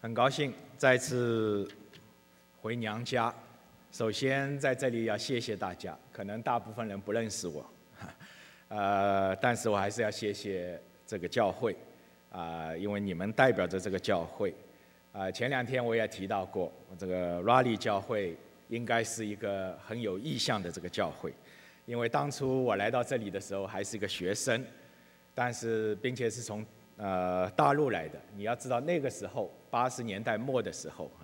很高兴再次回娘家。首先在这里要谢谢大家，可能大部分人不认识我，但是我还是要谢谢这个教会，因为你们代表着这个教会。前2天我也提到过，这个 Raleigh 教会应该是一个很有意向的这个教会，因为当初我来到这里的时候还是一个学生，但是并且是从大陆来的。你要知道那个时候80年代末的时候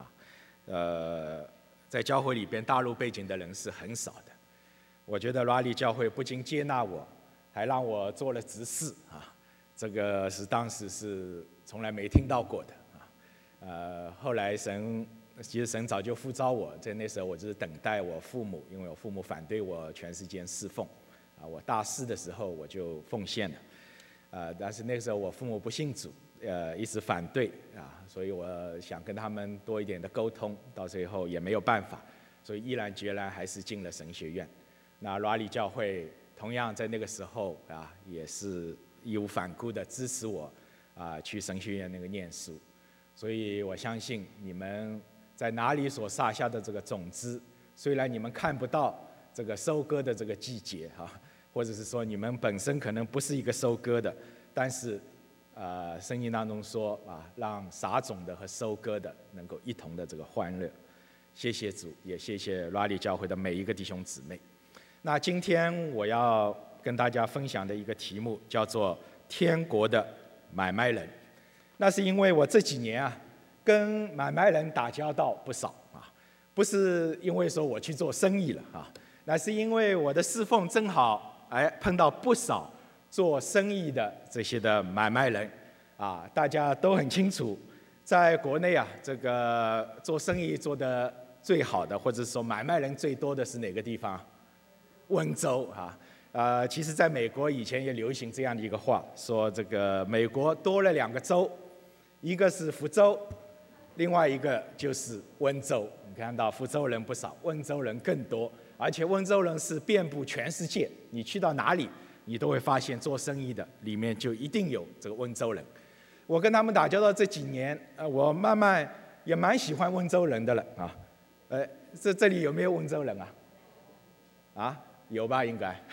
在教会里边大陆背景的人是很少的。我觉得 Raleigh 教会不仅接纳我，还让我做了执事这个是当时是从来没听到过的后来其实神早就呼召我，在那时候我就是等待我父母，因为我父母反对我全时间侍奉我大4的时候我就奉献了但是那个时候我父母不信主一直反对所以我想跟他们多一点的沟通，到最后也没有办法，所以毅然决然还是进了神学院。那 Raleigh 教会同样在那个时候也是义无反顾的支持我去神学院那个念书。所以我相信你们在哪里所撒下的这个种子，虽然你们看不到这个收割的这个季节或者是说你们本身可能不是一个收割的，但是圣经当中说让撒种的和收割的能够一同的这个欢乐。谢谢主，也谢谢 Raleigh 教会的每一个弟兄姊妹。那今天我要跟大家分享的一个题目叫做天国的买卖人。那是因为我这几年跟买卖人打交道不少不是因为说我去做生意了那是因为我的侍奉正好碰到不少做生意的这些的买卖人大家都很清楚，在国内这个做生意做得最好的，或者说买卖人最多的是哪个地方？温州其实在美国以前也流行这样的一个话，说这个美国多了2个州，一个是福州，另外一个就是温州。你看到福州人不少，温州人更多，而且温州人是遍布全世界，你去到哪里你都会发现做生意的里面就一定有这个温州人。我跟他们打交道这几年我慢慢也蛮喜欢温州人的了这里有没有温州人有吧，应该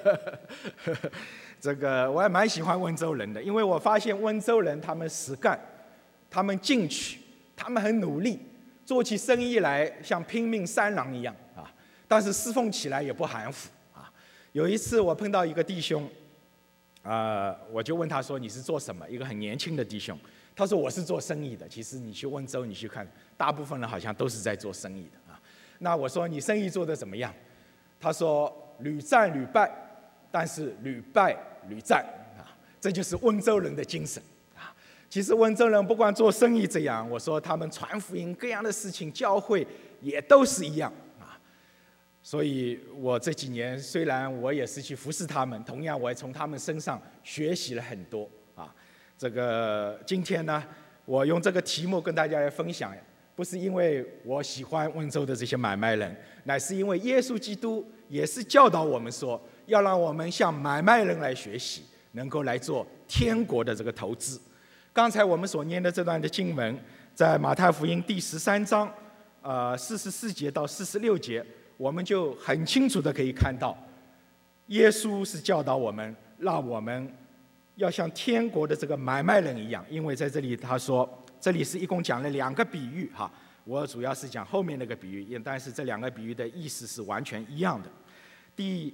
这个我也蛮喜欢温州人的，因为我发现温州人他们实干，他们进取，他们很努力，做起生意来像拼命三郎一样但是侍奉起来也不含糊有一次我碰到一个弟兄我就问他说你是做什么，一个很年轻的弟兄，他说我是做生意的。其实你去温州你去看，大部分人好像都是在做生意的那我说你生意做得怎么样？他说屡战屡败，但是屡败屡战这就是温州人的精神其实温州人不光做生意这样，我说他们传福音各样的事情，教会也都是一样所以我这几年虽然我也是去服侍他们，同样我也从他们身上学习了很多这个今天呢，我用这个题目跟大家来分享，不是因为我喜欢温州的这些买卖人，乃是因为耶稣基督也是教导我们说，要让我们向买卖人来学习，能够来做天国的这个投资。刚才我们所念的这段的经文，在马太福音第13章44节到46节，我们就很清楚的可以看到，耶稣是教导我们，让我们要像天国的这个买卖人一样。因为在这里他说，这里是一共讲了2个比喻我主要是讲后面那个比喻，但是这2个比喻的意思是完全一样的。第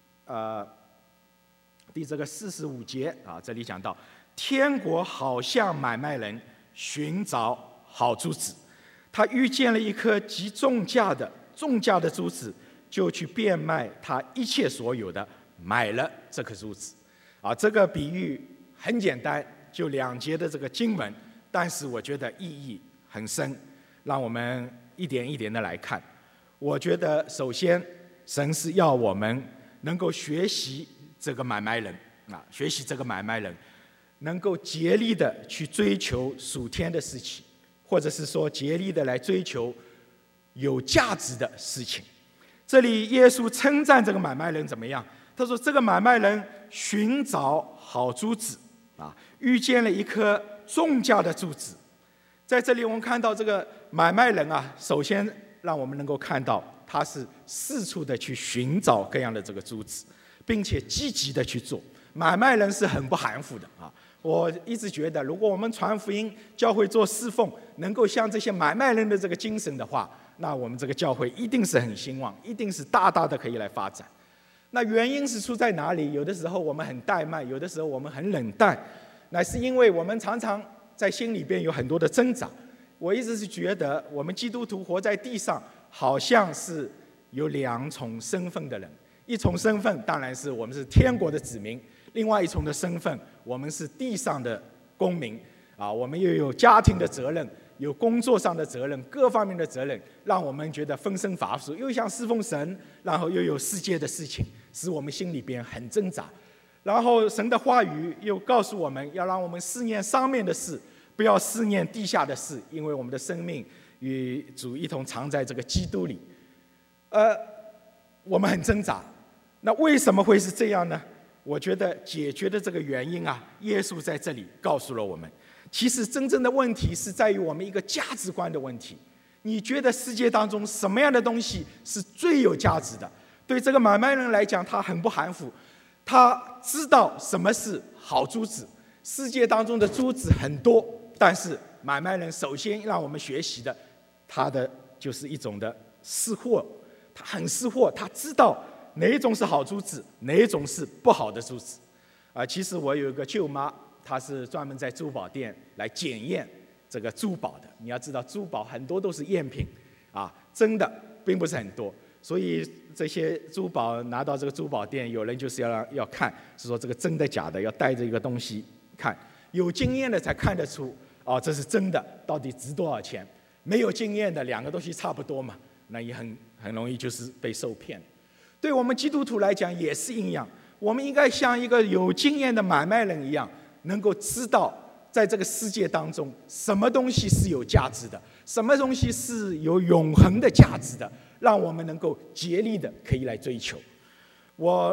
这个45节这里讲到，天国好像买卖人寻找好珠子，他遇见了一颗极重价的珠子，就去变卖他一切所有的，买了这颗珠子这个比喻很简单，就2节的这个经文，但是我觉得意义很深，让我们一点一点的来看。我觉得首先神是要我们能够学习这个买卖人学习这个买卖人能够竭力的去追求属天的事情，或者是说竭力的来追求有价值的事情。这里耶稣称赞这个买卖人怎么样？他说这个买卖人寻找好珠子遇见了一颗重价的珠子。 在这里我们看到这个买卖人啊，首先让我们能够看到他是四处的去寻找各样的这个珠子，并且积极的去做。买卖人是很不含糊的啊！我一直觉得，如果我们传福音、教会做侍奉，能够像这些买卖人的这个精神的话，那我们这个教会一定是很兴旺，一定是大大的可以来发展。那原因是出在哪里？有的时候我们很怠慢，有的时候我们很冷淡，乃是因为我们常常在心里边有很多的挣扎。我一直是觉得，我们基督徒活在地上，好像是有两重身份的人。一重身份当然是我们是天国的子民，另外一重的身份，我们是地上的公民啊，我们又有家庭的责任，有工作上的责任，各方面的责任，让我们觉得分身乏术，又想侍奉神，然后又有世界的事情，使我们心里边很挣扎。然后神的话语又告诉我们，要让我们思念上面的事，不要思念地下的事，因为我们的生命与主一同藏在这个基督里。我们很挣扎，那为什么会是这样呢？我觉得解决的这个原因啊，耶稣在这里告诉了我们。其实真正的问题是在于我们一个价值观的问题。你觉得世界当中什么样的东西是最有价值的？对这个买卖人来讲，他很不含糊，他知道什么是好珠子。世界当中的珠子很多，但是买卖人首先让我们学习的，他的就是一种的识货，他很识货，他知道哪一种是好珠子，哪一种是不好的珠子。其实我有一个舅妈，她是专门在珠宝店来检验这个珠宝的。你要知道，珠宝很多都是赝品，真的并不是很多。所以这些珠宝拿到这个珠宝店，有人就是要看，是说这个真的假的，要带着一个东西看。有经验的才看得出，这是真的，到底值多少钱？没有经验的，两个东西差不多嘛，那也很容易就是被受骗。对我们基督徒来讲也是一样，我们应该像一个有经验的买卖人一样，能够知道在这个世界当中，什么东西是有价值的，什么东西是有永恒的价值的，让我们能够竭力的可以来追求。我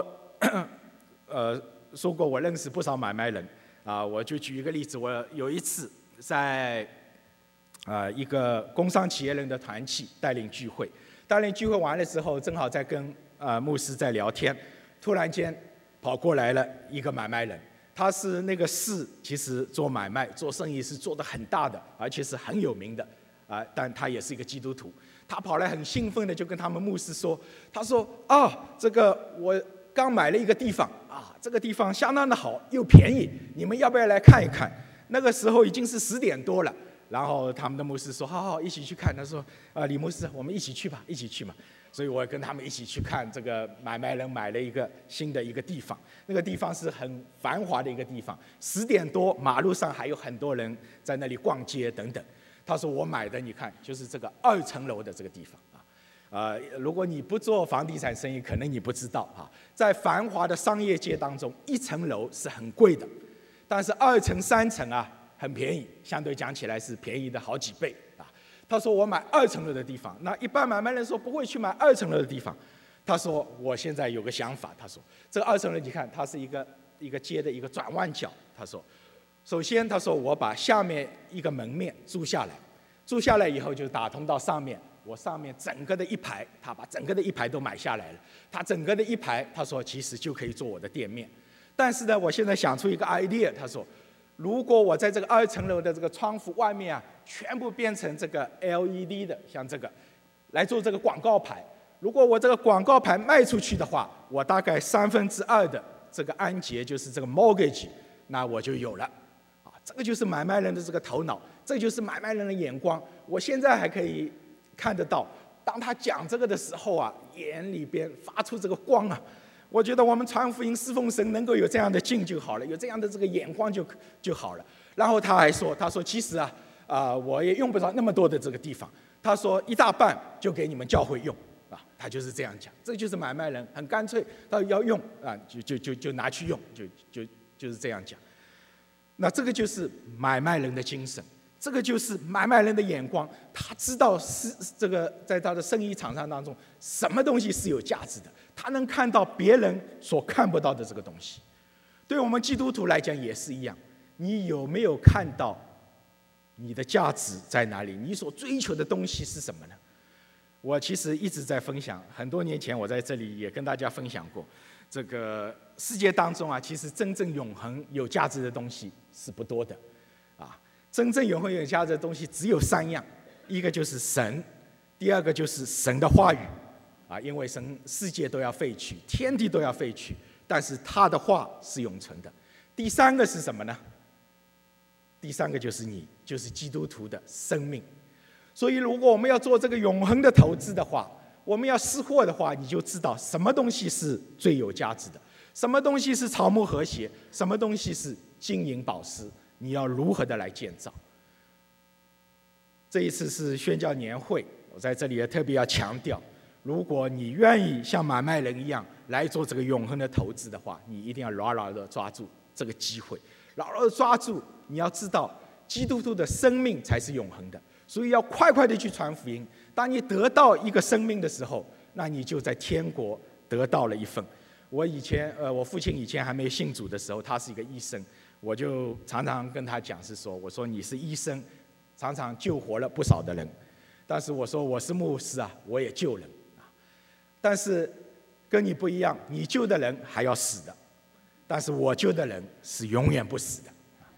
说过，我认识不少买卖人我就举一个例子，我有一次在一个工商企业人的团契带领聚会完了之后，正好在跟牧师在聊天，突然间跑过来了一个买卖人，他是那个市其实做买卖做生意是做得很大的，而且是很有名的但他也是一个基督徒。他跑来很兴奋的就跟他们牧师说，他说这个我刚买了一个地方这个地方相当的好又便宜，你们要不要来看一看？那个时候已经是10点多了，然后他们的牧师说好，一起去看。他说李牧师，我们一起去吧，一起去嘛。所以我跟他们一起去看这个买卖人买了一个新的一个地方，那个地方是很繁华的一个地方，10点多马路上还有很多人在那里逛街等等。他说我买的你看就是这个2层楼的这个地方如果你不做房地产生意，可能你不知道在繁华的商业街当中，1层楼是很贵的，但是2层3层很便宜，相对讲起来是便宜的好几倍他说我买2层楼的地方，那一般买卖人说不会去买2层楼的地方。他说我现在有个想法，他说这个2层楼你看它是一个街的一个转弯角。他说首先他说我把下面一个门面租下来以后就打通到上面，我上面整个的一排，他把整个的一排都买下来了，他整个的一排他说其实就可以做我的店面。但是呢我现在想出一个 idea， 他说如果我在这个2层楼的这个窗户外面全部变成这个 LED 的，像这个来做这个广告牌，如果我这个广告牌卖出去的话，我大概2/3的这个按揭就是这个 mortgage， 那我就有了这个就是买卖人的这个头脑，这就是买卖人的眼光。我现在还可以看得到，当他讲这个的时候眼里边发出这个光我觉得我们传福音侍奉神能够有这样的劲就好了，有这样的这个眼光就好了。然后他还说，他说其实我也用不着那么多的这个地方，他说1大半就给你们教会用他就是这样讲。这就是买卖人很干脆，他要用就拿去用，就是这样讲。那这个就是买卖人的精神，这个就是买卖人的眼光，他知道是这个在他的生意场上当中，什么东西是有价值的，他能看到别人所看不到的这个东西。对我们基督徒来讲也是一样，你有没有看到你的价值在哪里？你所追求的东西是什么呢？我其实一直在分享，很多年前我在这里也跟大家分享过，这个世界当中啊，其实真正永恒有价值的东西是不多的，啊，真正永恒有价值的东西只有3样，一个就是神，第二个就是神的话语，啊，因为世界都要废去，天地都要废去，但是他的话是永存的。第3个是什么呢？第3个就是你，就是基督徒的生命。所以如果我们要做这个永恒的投资的话，我们要识货的话，你就知道什么东西是最有价值的，什么东西是草木和谐，什么东西是金银宝石，你要如何的来建造。这一次是宣教年会，我在这里也特别要强调，如果你愿意像买卖人一样来做这个永恒的投资的话，你一定要牢牢的抓住这个机会，牢牢的抓住。你要知道，基督徒的生命才是永恒的，所以要快快的去传福音。当你得到一个生命的时候，那你就在天国得到了一份。我父亲以前还没信主的时候，他是一个医生，我就常常跟他讲我说你是医生，常常救活了不少的人，但是我说我是牧师啊，我也救人啊，但是跟你不一样，你救的人还要死的，但是我救的人是永远不死的。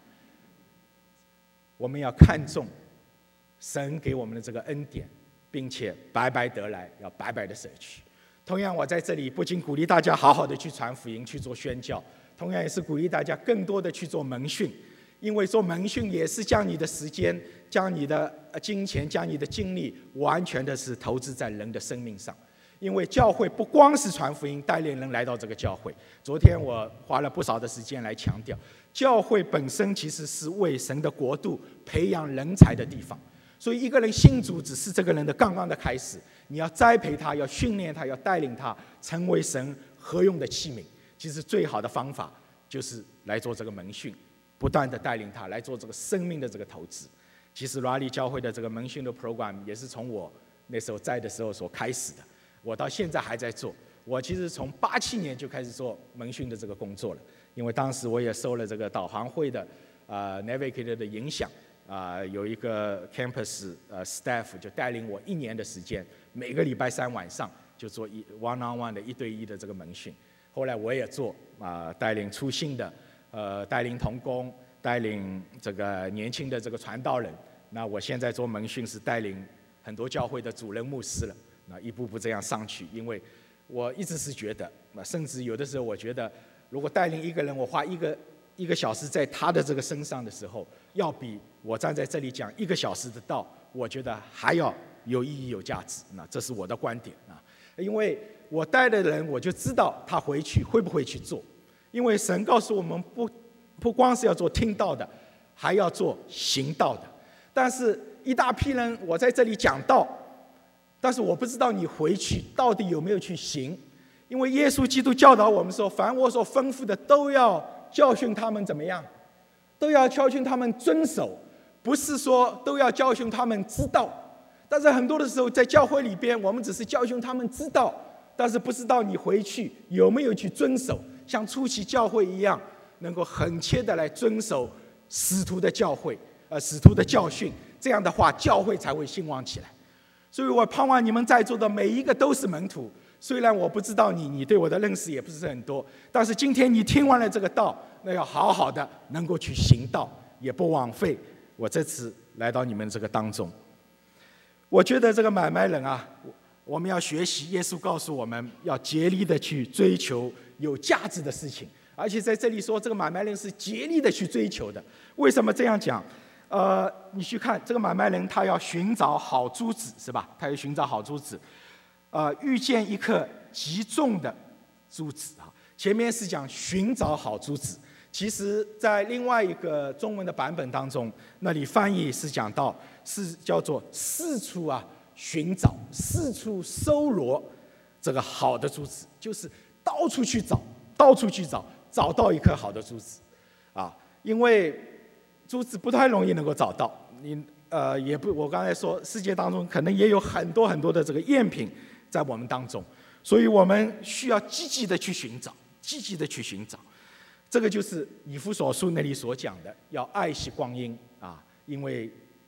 我们要看重神给我们的这个恩典，并且白白得来，要白白的舍去。同样，我在这里不仅鼓励大家好好的去传福音，去做宣教，同样也是鼓励大家更多的去做门训，因为做门训也是将你的时间、将你的金钱、将你的精力，完全的是投资在人的生命上。因为教会不光是传福音，带领人来到这个教会。昨天我花了不少的时间来强调，教会本身其实是为神的国度培养人才的地方。所以一个人信主只是这个人的刚刚的开始，你要栽培他，要训练他，要带领他成为神合用的器皿。其实最好的方法就是来做这个门训，不断的带领他来做这个生命的这个投资。其实拉力教会的这个门训的 program 也是从我那时候在的时候所开始的，我到现在还在做。我其实从87年就开始做门训的这个工作了，因为当时我也受了这个导航会的Navigator 的影响。有一个 campus staff 就带领我1年的时间，每个礼拜3晚上就做one-on-one 的1对1的这个门训。后来我也做带领初信的，带领同工，带领这个年轻的这个传道人。那我现在做门训是带领很多教会的主任牧师了，那一步步这样上去。因为我一直是觉得，甚至有的时候我觉得，如果带领一个人，我花一个小时在他的这个身上的时候，要比我站在这里讲1个小时的道，我觉得还要有意义、有价值。那这是我的观点啊，因为我带的人，我就知道他回去会不会去做。因为神告诉我们，不光是要做听道的，还要做行道的。但是一大批人，我在这里讲道，但是我不知道你回去到底有没有去行。因为耶稣基督教导我们说，凡我所吩咐的，都要教训他们怎么样？都要教训他们遵守，不是说都要教训他们知道。但是很多的时候，在教会里边，我们只是教训他们知道，但是不知道你回去有没有去遵守，像初期教会一样，能够很切的来遵守使徒的使徒的教训。这样的话，教会才会兴旺起来。所以我盼望你们在座的每一个都是门徒。虽然我不知道你对我的认识也不是很多，但是今天你听完了这个道，那要好好的能够去行道，也不枉费我这次来到你们这个当中。我觉得这个买卖人啊，我们要学习耶稣告诉我们要竭力的去追求有价值的事情，而且在这里说这个买卖人是竭力的去追求的。为什么这样讲？你去看这个买卖人，他要寻找好珠子，是吧？他要寻找好珠子。遇见一颗极重的珠子啊，前面是讲寻找好珠子，其实在另外一个中文的版本当中，那里翻译是讲到是叫做四处寻找，四处搜罗这个好的珠子，就是到处去找，到处去找，找到一颗好的珠子啊，因为珠子不太容易能够找到，也不，我刚才说世界当中可能也有很多很多的这个赝品在我们当中，所以我们需要积极的去寻找，积极的去寻找。这个就是以弗所书那里所讲的，要爱惜光阴啊，因为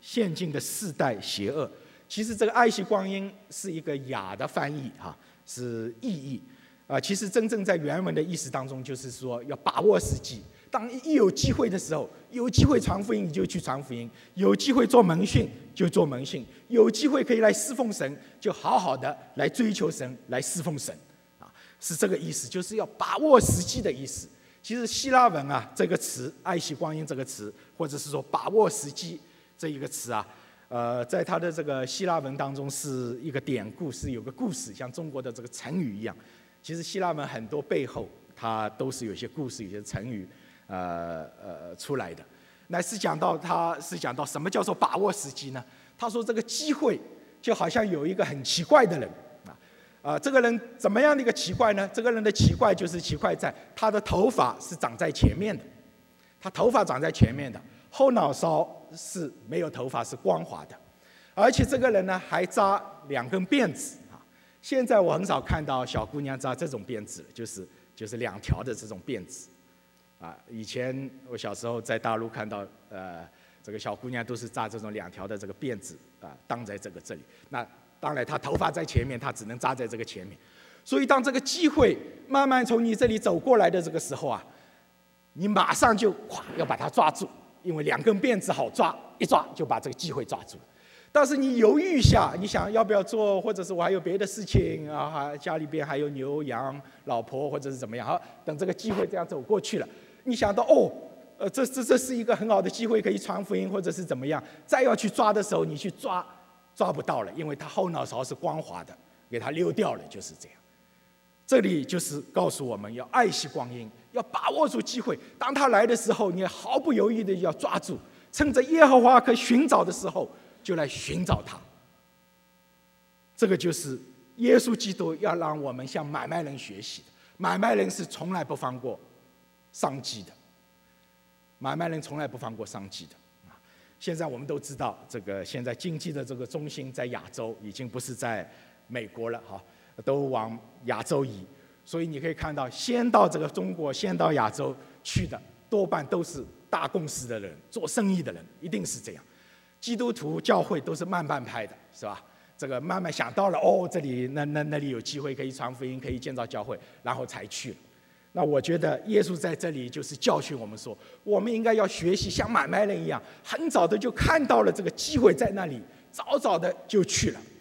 现今的世代邪恶。其实这个爱惜光阴是一个雅的翻译是意义其实真正在原文的意思当中，就是说要把握时机。当一有机会的时候，有机会传福音你就去传福音，有机会做门训就做门训，有机会可以来侍奉神，就好好的来追求神，来侍奉神是这个意思，就是要把握时机的意思。其实希腊文这个词爱惜光阴这个词，或者是说把握时机这一个词在它的这个希腊文当中是一个典故，是有个故事，像中国的这个成语一样。其实希腊文很多背后它都是有些故事，有些成语出来的。乃是讲到什么叫做把握时机呢？他说这个机会就好像有一个很奇怪的人这个人怎么样的一个奇怪呢？这个人的奇怪就是奇怪在他的头发是长在前面的，他头发长在前面的，后脑勺是没有头发，是光滑的，而且这个人呢还扎2根辫子现在我很少看到小姑娘扎这种辫子了，就是2条的这种辫子以前我小时候在大陆看到这个小姑娘都是扎这种2条的这个辫子当在这里。那当然她头发在前面，她只能扎在这个前面。所以当这个机会慢慢从你这里走过来的这个时候你马上就要把它抓住，因为2根辫子好抓，一抓就把这个机会抓住了。但是你犹豫一下，你想要不要做，或者是我还有别的事情家里边还有牛羊老婆，或者是怎么样等这个机会这样走过去了，你想到这是一个很好的机会，可以传福音或者是怎么样，再要去抓的时候，你去抓不到了，因为它后脑勺是光滑的，给它溜掉了，就是这样。这里就是告诉我们要爱惜光阴，要把握住机会，当它来的时候，你毫不犹豫的要抓住，趁着耶和华可寻找的时候就来寻找他。这个就是耶稣基督要让我们向买卖人学习的。买卖人是从来不放过商机的，买卖人从来不放过商机的现在我们都知道，这个现在经济的这个中心在亚洲，已经不是在美国了都往亚洲移。所以你可以看到，先到这个中国，先到亚洲去的，多半都是大公司的人，做生意的人，一定是这样。基督徒教会都是慢半拍的，是吧？这个慢慢想到了这里那里有机会可以传福音，可以建造教会，然后才去了。那我觉得耶稣在这里就是教训我们说，我们应该要学习像买卖人一样，很早的就看到了这个机会在那里，早早的就去了。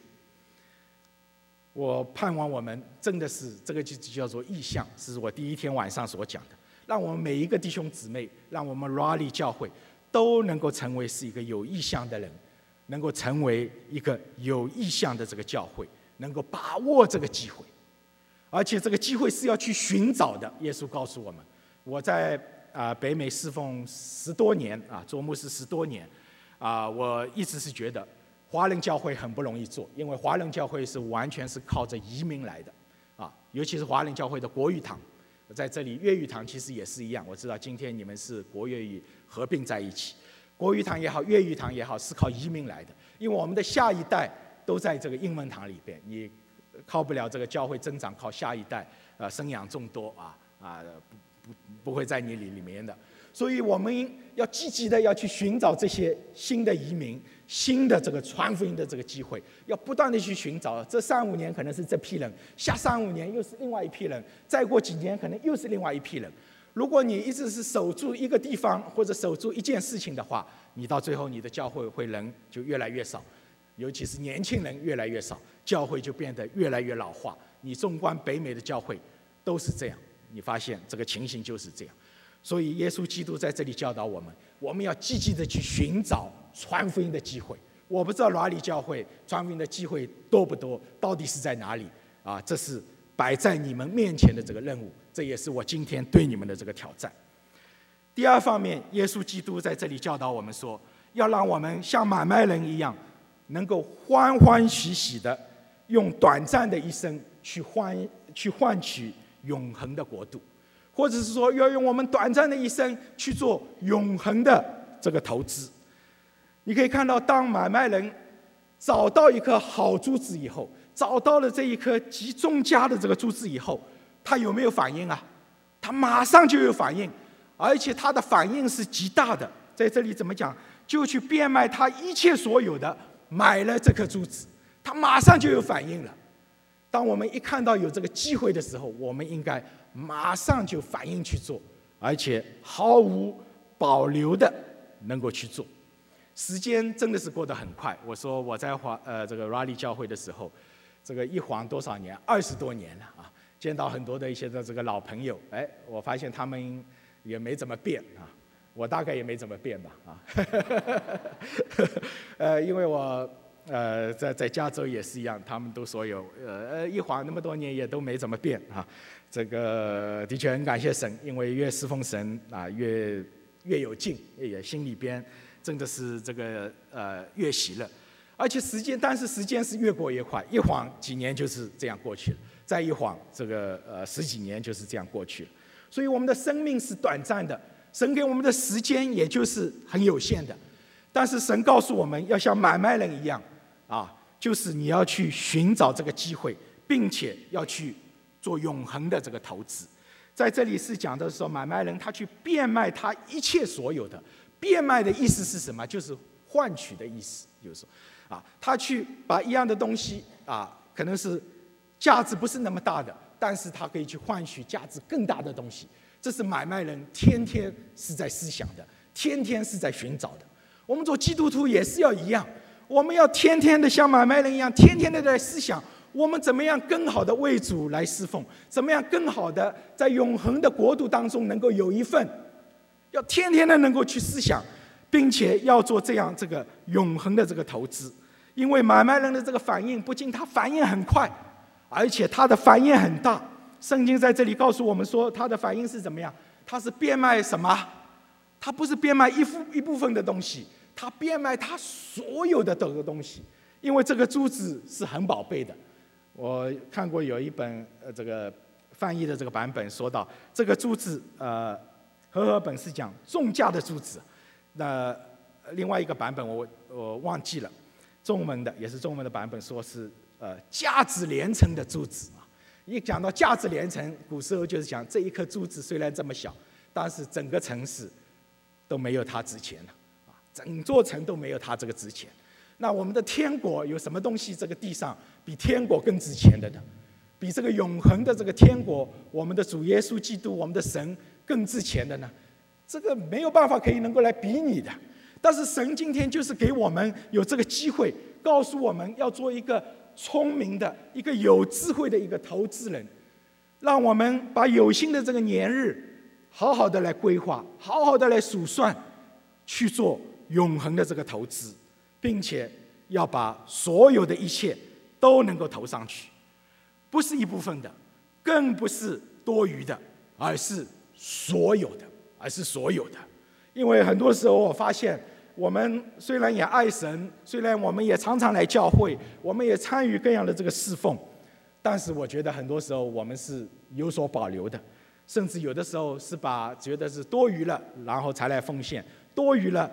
我盼望我们真的是这个就叫做意向，是我第一天晚上所讲的，让我们每一个弟兄姊妹，让我们 Raleigh 教会都能够成为是一个有意向的人，能够成为一个有意向的这个教会，能够把握这个机会，而且这个机会是要去寻找的。耶稣告诉我们，我在北美侍奉10多年做牧师10多年我一直是觉得华人教会很不容易做，因为华人教会是完全是靠着移民来的尤其是华人教会的国语堂，在这里粤语堂其实也是一样。我知道今天你们是国粤语合并在一起，国语堂也好，粤语堂也好，是靠移民来的。因为我们的下一代都在这个英文堂里边，你靠不了这个教会增长，靠下一代生养众多不会在你里面的。所以我们要积极的要去寻找这些新的移民，新的这个传福音的这个机会，要不断的去寻找。这3-5年可能是这批人，下3-5年又是另外一批人，再过几年可能又是另外一批人。如果你一直是守住一个地方或者守住一件事情的话，你到最后你的教会人就越来越少，尤其是年轻人越来越少，教会就变得越来越老化。你纵观北美的教会都是这样，你发现这个情形就是这样。所以耶稣基督在这里教导我们，我们要积极的去寻找传福音的机会。我不知道哪里教会传福音的机会多不多，到底是在哪里这是摆在你们面前的这个任务，这也是我今天对你们的这个挑战。第二方面，耶稣基督在这里教导我们说，要让我们像买卖人一样，能够欢欢喜喜的用短暂的一生去换取永恒的国度，或者是说要用我们短暂的一生去做永恒的这个投资。你可以看到，当买卖人找到一颗好珠子以后，找到了这一颗极中价的这个珠子以后，他有没有反应他马上就有反应，而且他的反应是极大的。在这里怎么讲？ 就去变卖他一切所有的，买了这颗珠子。他马上就有反应了。当我们一看到有这个机会的时候，我们应该马上就反应去做，而且毫无保留的能够去做。时间真的是过得很快。我说我在这个 Raleigh 教会的时候，这个一晃多少年，20多年了啊！见到很多的一些的这个老朋友，我发现他们也没怎么变啊，我大概也没怎么变吧啊。因为我在加州也是一样，他们都说有一晃那么多年也都没怎么变啊。这个的确很感谢神，因为越侍奉神啊，越有劲，也心里边真的是这个越喜乐。而且但是时间是越过越快，一晃几年就是这样过去了，再一晃这个10几年就是这样过去了。所以我们的生命是短暂的，神给我们的时间也就是很有限的。但是神告诉我们要像买卖人一样啊，就是你要去寻找这个机会，并且要去做永恒的这个投资。在这里是讲的说，买卖人他去变卖他一切所有的。变卖的意思是什么？就是换取的意思，就是说他去把一样的东西可能是价值不是那么大的，但是他可以去换取价值更大的东西。这是买卖人天天是在思想的，天天是在寻找的。我们做基督徒也是要一样，我们要天天的像买卖人一样，天天的在思想，我们怎么样更好的为主来侍奉，怎么样更好的在永恒的国度当中能够有一份，要天天的能够去思想，并且要做这个永恒的这个投资。因为买卖人的这个反应，不仅他反应很快，而且他的反应很大。圣经在这里告诉我们说，他的反应是怎么样？他是变卖什么？他不是变卖一部分的东西，他变卖他所有的这个东西。因为这个珠子是很宝贝的。我看过有一本这个翻译的这个版本说到，这个珠子和合本是讲重价的珠子，那另外一个版本我忘记了，中文的也是中文的版本说是价值连城的珠子啊。一讲到价值连城，古时候就是讲这一颗珠子虽然这么小，但是整个城市都没有它值钱了啊，整座城都没有它这个值钱。那我们的天国有什么东西这个地上比天国更值钱的呢？比这个永恒的这个天国，我们的主耶稣基督，我们的神更值钱的呢？这个没有办法可以能够来比拟的。但是神今天就是给我们有这个机会，告诉我们要做一个聪明的、一个有智慧的一个投资人，让我们把有形的这个年日好好的来规划，好好的来数算，去做永恒的这个投资，并且要把所有的一切都能够投上去，不是一部分的，更不是多余的，而是所有的，因为很多时候我发现，我们虽然也爱神，虽然我们也常常来教会，我们也参与各样的这个侍奉，但是我觉得很多时候我们是有所保留的，甚至有的时候是觉得是多余了，然后才来奉献，多余了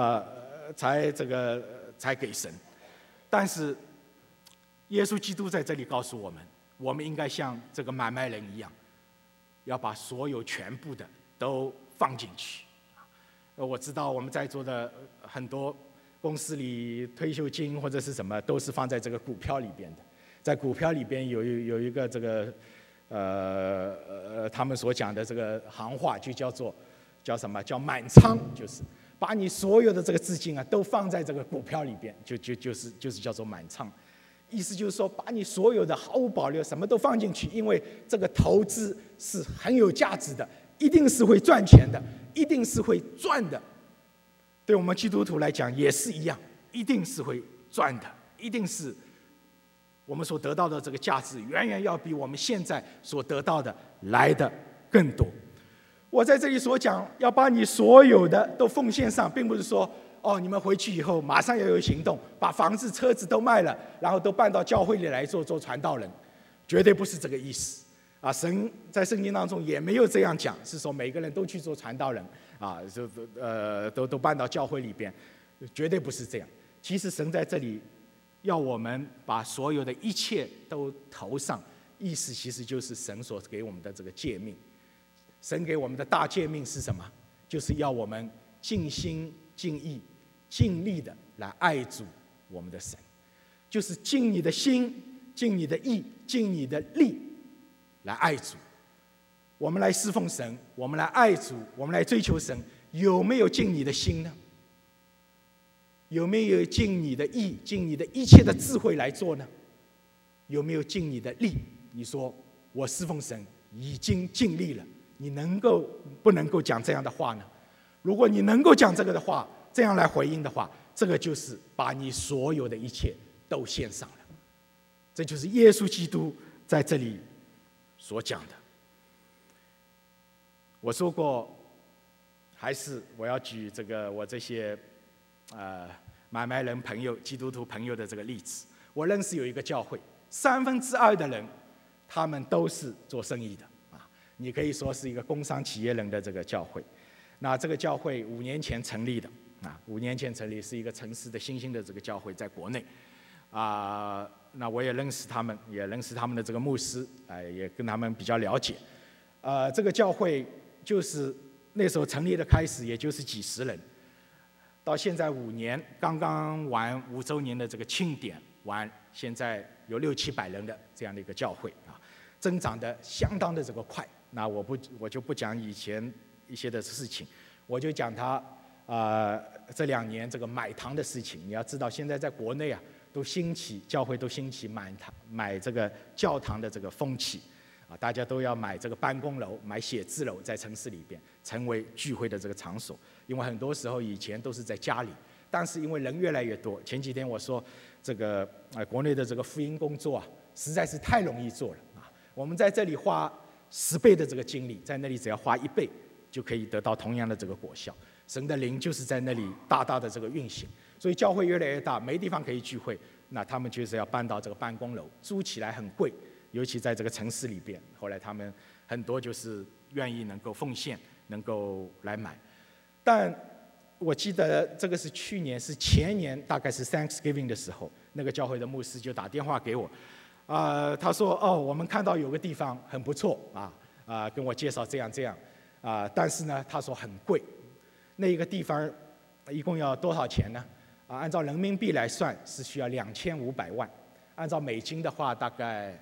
才给神。但是耶稣基督在这里告诉我们，我们应该像这个买卖人一样，要把所有全部的都放进去。我知道我们在座的很多公司里退休金或者是什么都是放在这个股票里边的，在股票里边有一个这个他们所讲的这个行话就叫什么？叫满仓，就是把你所有的这个资金都放在这个股票里边，就是叫做满仓。意思就是说，把你所有的毫无保留什么都放进去，因为这个投资是很有价值的，一定是会赚钱的，一定是会赚的。对我们基督徒来讲也是一样，一定是会赚的，一定是我们所得到的这个价值远远要比我们现在所得到的来的更多。我在这里所讲要把你所有的都奉献上，并不是说你们回去以后马上要有行动，把房子车子都卖了，然后都搬到教会里来做传道人，绝对不是这个意思啊！神在圣经当中也没有这样讲，是说每个人都去做传道人啊，都搬到教会里边，绝对不是这样。其实神在这里要我们把所有的一切都投上，意思其实就是神所给我们的这个诫命。神给我们的大诫命是什么？就是要我们尽心尽意尽力的来爱主我们的神，就是尽你的心、尽你的意、尽你的力来爱主。我们来侍奉神，我们来爱主，我们来追求神，有没有尽你的心呢？有没有尽你的意、尽你的一切的智慧来做呢？有没有尽你的力？你说我侍奉神已经尽力了，你不能够讲这样的话呢？如果你能够讲这个的话，这样来回应的话，这个就是把你所有的一切都献上了。这就是耶稣基督在这里所讲的。我说过，还是我要举我这些买卖人朋友、基督徒朋友的这个例子。我认识有一个教会，2/3的人，他们都是做生意的啊，你可以说是一个工商企业人的这个教会。那这个教会5年前成立的啊，5年前成立，是一个城市的新兴的这个教会，在国内啊。那我也认识他们，也认识他们的这个牧师，也跟他们比较了解。这个教会就是那时候成立的开始，也就是几十人，到现在5年，刚刚完5周年的这个庆典完，现在有600-700人的这样的一个教会啊，增长的相当的这个快。那我就不讲以前一些的事情，我就讲他这2年这个买堂的事情。你要知道，现在在国内啊，教会都兴起买这个教堂的这个风气啊，大家都要买这个办公楼、买写字楼，在城市里边成为聚会的这个场所。因为很多时候以前都是在家里，但是因为人越来越多，前几天我说国内的这个福音工作啊，实在是太容易做了啊。我们在这里花10倍的这个精力，在那里只要花1倍就可以得到同样的这个果效。神的灵就是在那里大大的这个运行，所以教会越来越大，没地方可以聚会，那他们就是要搬到这个办公楼，租起来很贵，尤其在这个城市里边。后来他们很多就是愿意能够奉献，能够来买。但我记得这个是前年，大概是 Thanksgiving 的时候，那个教会的牧师就打电话给我，他说我们看到有个地方很不错跟我介绍这样但是呢，他说很贵。那一个地方一共要多少钱呢？按照人民币来算是需要2500万，按照美金的话大概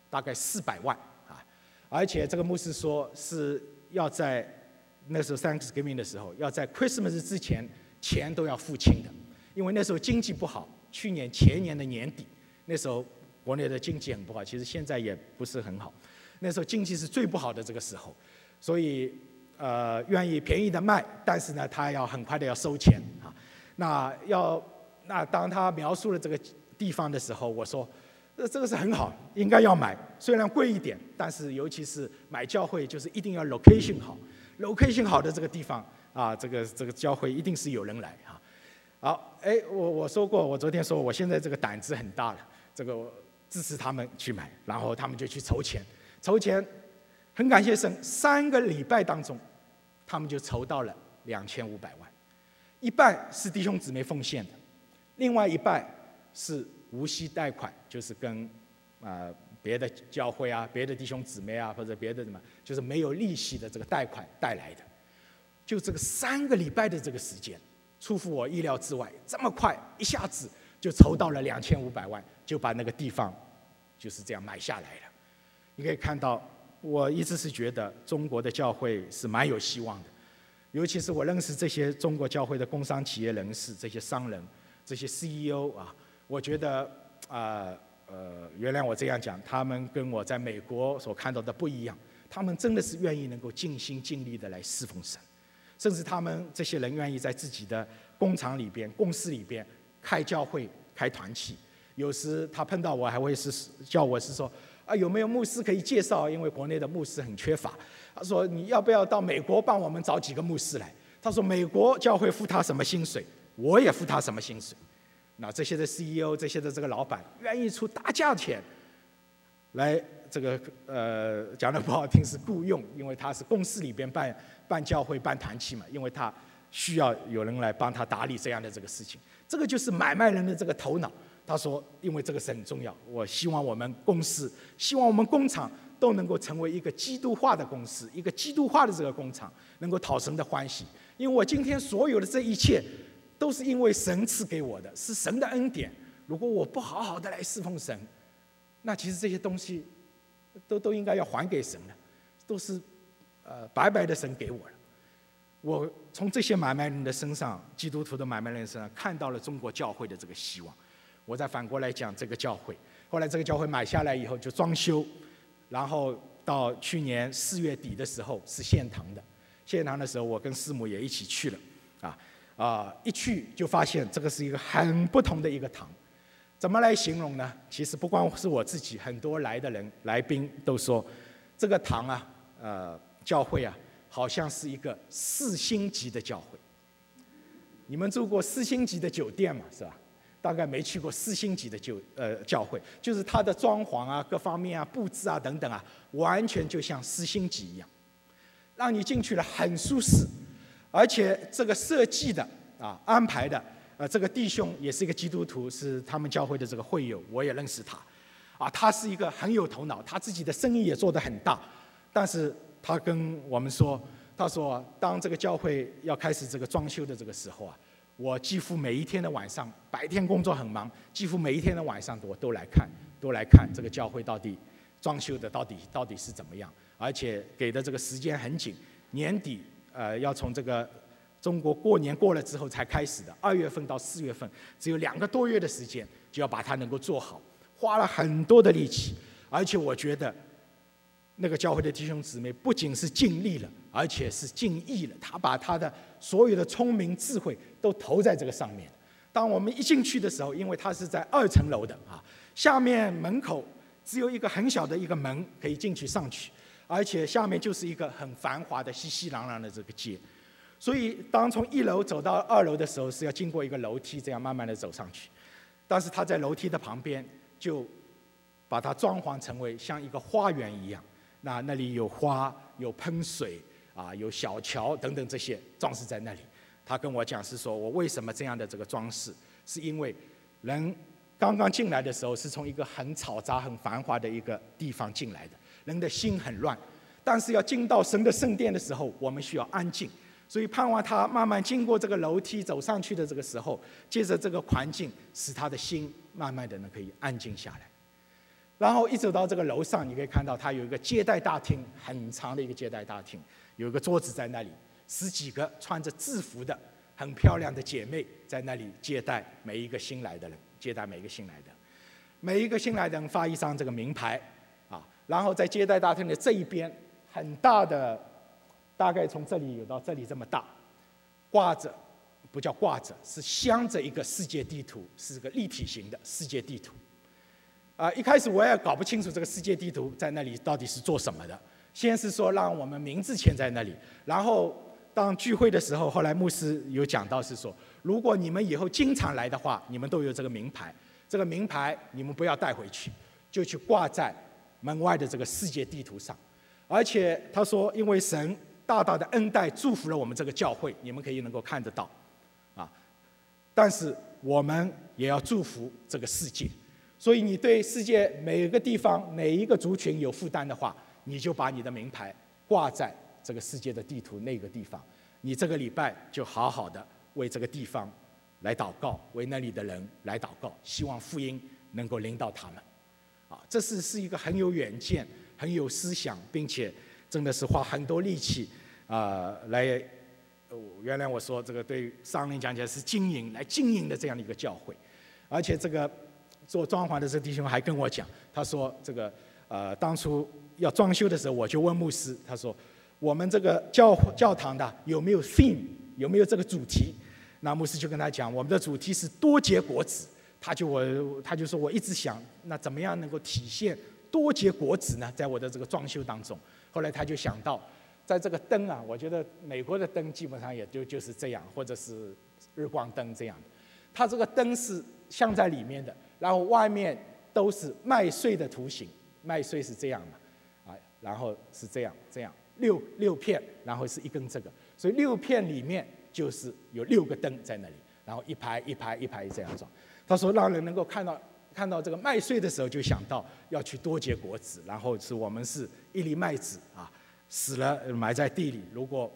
400万啊。而且这个牧师说是要在那时候 Thanksgiving 的时候，要在 Christmas 之前钱都要付清的，因为那时候经济不好，前年的年底，那时候国内的经济很不好，其实现在也不是很好，那时候经济是最不好的这个时候，所以愿意便宜的卖，但是呢，他要很快的要收钱啊。那当他描述了这个地方的时候，我说，这个是很好，应该要买，虽然贵一点，但是尤其是买教会，就是一定要 location 好 ，location 好的这个地方啊，这个教会一定是有人来啊。好，我说过，我昨天说我现在这个胆子很大了，这个我支持他们去买，然后他们就去筹钱，很感谢神，3个礼拜当中，他们就筹到了2500万，一半是弟兄姊妹奉献的，另外一半是无息贷款，就是跟别的教会啊、别的弟兄姊妹啊或者别的就是没有利息的这个贷款带来的。就这个3个礼拜的这个时间，出乎我意料之外，这么快一下子就筹到了2500万，就把那个地方就是这样买下来了。你可以看到，我一直是觉得中国的教会是蛮有希望的，尤其是我认识这些中国教会的工商企业人士、这些商人、这些 CEO 啊，我觉得原谅我这样讲，他们跟我在美国所看到的不一样，他们真的是愿意能够尽心尽力的来侍奉神，甚至他们这些人愿意在自己的工厂里边、公司里边开教会、开团契。有时他碰到我还会叫我说。有没有牧师可以介绍？因为国内的牧师很缺乏。他说：“你要不要到美国帮我们找几个牧师来？”他说：“美国教会付他什么薪水，我也付他什么薪水。”那这些的 CEO、这些的这个老板愿意出大价钱来讲的不好听是雇佣，因为他是公司里边办教会、办团契嘛，因为他需要有人来帮他打理这样的这个事情。这个就是买卖人的这个头脑。他说：“因为这个是很重要，我希望我们公司、希望我们工厂都能够成为一个基督化的公司，一个基督化的这个工厂，能够讨神的欢喜。因为我今天所有的这一切， 都是因为神赐给我的，是神的恩典。如果我不好好的来侍奉神，那其实这些东西都应该要还给神的，都是白白的神给我了。我从这些买卖人的身上，基督徒的买卖人身上看到了中国教会的这个希望。我再反过来讲这个教会，后来这个教会买下来以后就装修，然后到去年4月底的时候是献堂的。献堂的时候，我跟师母也一起去了，一去就发现这个是一个很不同的一个堂。怎么来形容呢？其实不光是我自己，很多来的人来宾都说，这个堂教会好像是一个4星级的教会。你们住过4星级的酒店嘛？是吧？大概没去过4星级的教会，就是它的装潢各方面布置等等完全就像4星级一样，让你进去了很舒适，而且这个设计的安排的这个弟兄也是一个基督徒，是他们教会的这个会友，我也认识他，他是一个很有头脑，他自己的生意也做得很大，但是他跟我们说，他说当这个教会要开始这个装修的这个时候我几乎每一天的晚上，白天工作很忙，几乎每一天的晚上我都来看这个教会到底装修的到底是怎么样，而且给的这个时间很紧，年底要从这个中国过年过了之后才开始的，2月份到4月份，只有2个多月的时间就要把它能够做好，花了很多的力气，而且我觉得那个教会的弟兄姊妹不仅是尽力了，而且是尽意了，他把他的所有的聪明智慧都投在这个上面。当我们一进去的时候，因为它是在2层楼的下面门口只有一个很小的一个门可以进去上去，而且下面就是一个很繁华的熙熙攘攘的这个街，所以当从1楼走到2楼的时候，是要经过一个楼梯，这样慢慢的走上去。但是他在楼梯的旁边就把它装潢成为像一个花园一样，那里有花，有喷水有小桥等等，这些装饰在那里。他跟我讲是说，我为什么这样的这个装饰，是因为人刚刚进来的时候是从一个很嘈杂很繁华的一个地方进来的，人的心很乱，但是要进到神的圣殿的时候，我们需要安静，所以盼望他慢慢经过这个楼梯走上去的这个时候，借着这个环境使他的心慢慢的可以安静下来。然后一走到这个楼上，你可以看到它有一个接待大厅，很长的一个接待大厅，有一个桌子在那里，10几个穿着制服的很漂亮的姐妹在那里接待每一个新来的人，每一个新来的人发一张这个名牌然后在接待大厅的这一边很大的，大概从这里有到这里这么大，挂着，不叫挂着，是镶着一个世界地图，是个立体型的世界地图。一开始我也搞不清楚这个世界地图在那里到底是做什么的。先是说让我们名字签在那里，然后当聚会的时候，后来牧师有讲到是说，如果你们以后经常来的话，你们都有这个名牌，这个名牌你们不要带回去，就去挂在门外的这个世界地图上。而且他说，因为神大大的恩待祝福了我们这个教会，你们可以能够看得到但是我们也要祝福这个世界。所以你对世界每个地方每一个族群有负担的话，你就把你的名牌挂在这个世界的地图那个地方，你这个礼拜就好好的为这个地方来祷告，为那里的人来祷告，希望福音能够临到他们这是一个很有远见很有思想，并且真的是花很多力气来原来我说这个对商人讲起来是经营的这样的一个教会。而且这个做装潢的这弟兄还跟我讲，他说这个当初要装修的时候，我就问牧师，他说我们这个教堂的有没有 theme， 有没有这个主题？那牧师就跟他讲，我们的主题是多结果子。他就说我一直想，那怎么样能够体现多结果子呢？在我的这个装修当中，后来他就想到，在这个灯我觉得美国的灯基本上也就是这样，或者是日光灯这样的，它这个灯是镶在里面的，然后外面都是麦穗的图形，麦穗是这样嘛，然后是这样六片，然后是一根这个，所以6片里面就是有6个灯在那里，然后一排这样装。他说让人能够看到这个麦穗的时候，就想到要去多结果子，然后我们是一粒麦子死了埋在地里，如果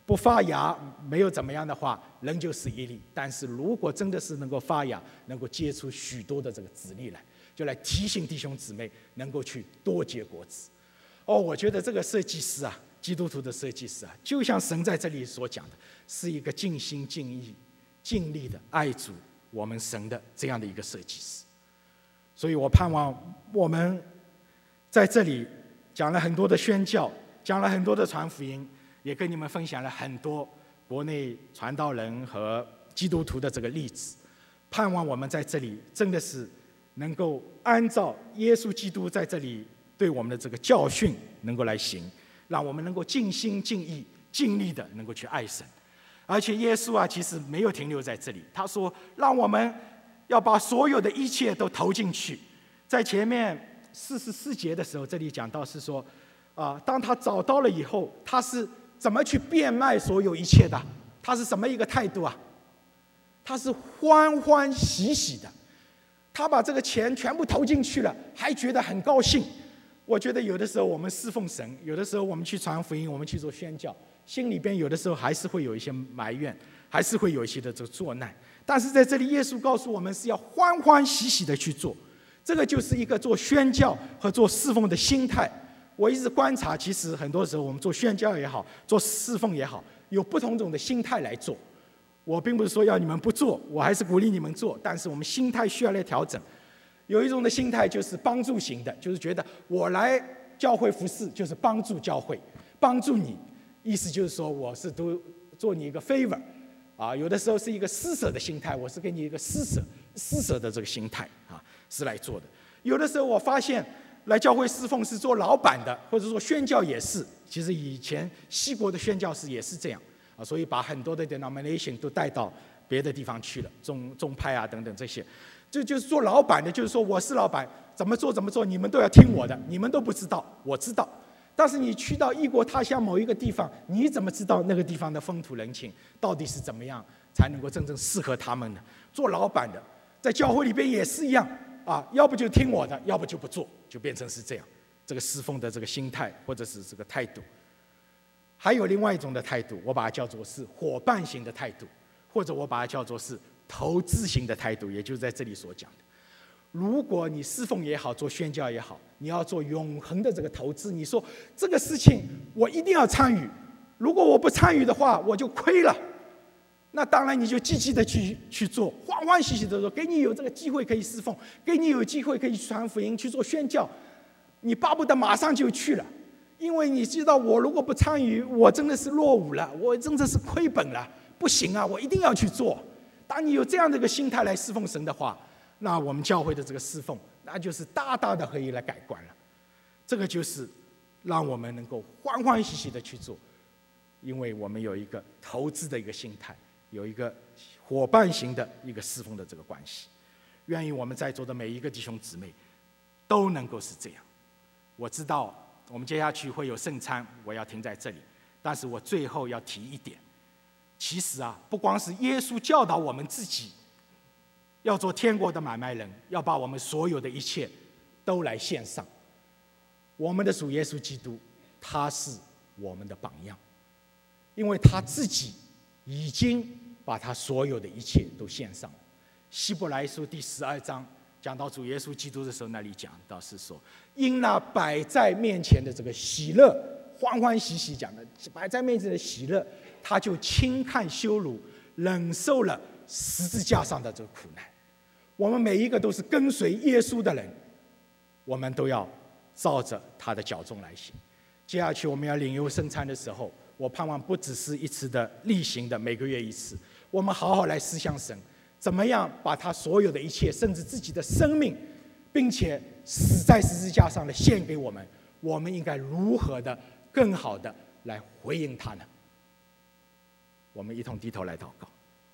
不发芽没有怎么样的话，仍旧是一粒。但是如果真的是能够发芽，能够结出许多的这个子粒来，就来提醒弟兄姊妹能够去多结果子。我觉得这个设计师啊，基督徒的设计师啊，就像神在这里所讲的，是一个尽心尽意、尽力的爱主我们神的这样的一个设计师。所以我盼望我们在这里讲了很多的宣教，讲了很多的传福音，也跟你们分享了很多国内传道人和基督徒的这个例子。盼望我们在这里真的是能够按照耶稣基督在这里对我们的这个教训能够来行，让我们能够尽心尽意尽力的能够去爱神。而且耶稣啊，其实没有停留在这里，他说让我们要把所有的一切都投进去。在前面44节的时候，这里讲到是说当他找到了以后，他是怎么去变卖所有一切的？他是什么一个态度啊？他是欢欢喜喜的，他把这个钱全部投进去了，还觉得很高兴。我觉得有的时候我们侍奉神，有的时候我们去传福音，我们去做宣教，心里边有的时候还是会有一些埋怨，还是会有一些的这个作难。但是在这里，耶稣告诉我们是要欢欢喜喜的去做，这个就是一个做宣教和做侍奉的心态。我一直观察，其实很多时候我们做宣教也好，做侍奉也好，有不同种的心态来做。我并不是说要你们不做，我还是鼓励你们做，但是我们心态需要来调整。有一种的心态就是帮助型的，就是觉得我来教会服侍就是帮助教会，帮助你，意思就是说我是都做你一个 favor 有的时候是一个施舍的心态，我是给你一个施舍的这个心态是来做的。有的时候我发现来教会侍奉是做老板的，或者说宣教也是，其实以前西国的宣教士也是这样所以把很多的 denomination 都带到别的地方去了，宗派等等这些。这就是做老板的，就是说我是老板，怎么做，你们都要听我的，你们都不知道，我知道。但是你去到异国他乡某一个地方，你怎么知道那个地方的风土人情到底是怎么样，才能够真正适合他们呢？做老板的，在教会里边也是一样要不就听我的，要不就不做，就变成是这样，这个侍奉的这个心态或者是这个态度。还有另外一种的态度，我把它叫做是伙伴型的态度，或者我把它叫做是投资型的态度，也就是在这里所讲的。如果你侍奉也好，做宣教也好，你要做永恒的这个投资，你说这个事情我一定要参与，如果我不参与的话，我就亏了。那当然你就积极的去做，欢欢喜喜的做，给你有这个机会可以侍奉，给你有机会可以传福音，去做宣教，你巴不得马上就去了，因为你知道我如果不参与，我真的是落伍了，我真的是亏本了，不行我一定要去做。当你有这样的一个心态来侍奉神的话，那我们教会的这个侍奉，那就是大大的可以来改观了。这个就是让我们能够欢欢喜喜的去做，因为我们有一个投资的一个心态，有一个伙伴型的一个侍奉的这个关系。愿意我们在座的每一个弟兄姊妹都能够是这样。我知道我们接下去会有圣餐，我要停在这里，但是我最后要提一点，其实不光是耶稣教导我们自己要做天国的买卖人，要把我们所有的一切都来献上。我们的主耶稣基督，他是我们的榜样，因为他自己已经把他所有的一切都献上了。希伯来书第12章讲到主耶稣基督的时候，那里讲到是说，因那摆在面前的这个喜乐，欢欢喜喜讲的摆在面前的喜乐，他就轻看羞辱，忍受了十字架上的这个苦难。我们每一个都是跟随耶稣的人，我们都要照着他的脚踪来行。接下去我们要领受圣餐的时候，我盼望不只是一次的例行的每个月一次，我们好好来思想神怎么样把他所有的一切，甚至自己的生命，并且死在十字架上的献给我们，我们应该如何的更好的来回应他呢？我们一同低头来祷告。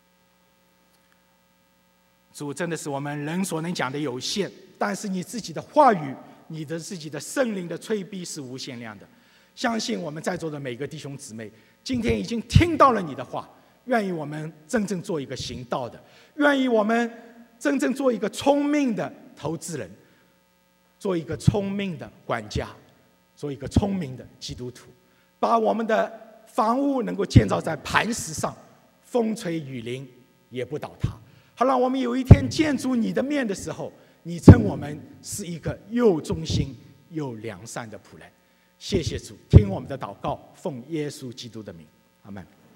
主，真的是我们人所能讲的有限，但是你自己的话语，你的自己的圣灵的催逼是无限量的。相信我们在座的每个弟兄姊妹今天已经听到了你的话，愿意我们真正做一个行道的，愿意我们真正做一个聪明的投资人，做一个聪明的管家，做一个聪明的基督徒，把我们的房屋能够建造在磐石上，风吹雨淋也不倒塌。好让我们有一天见主你的面的时候，你称我们是一个又忠心又良善的仆人。谢谢主，听我们的祷告，奉耶稣基督的名，阿们。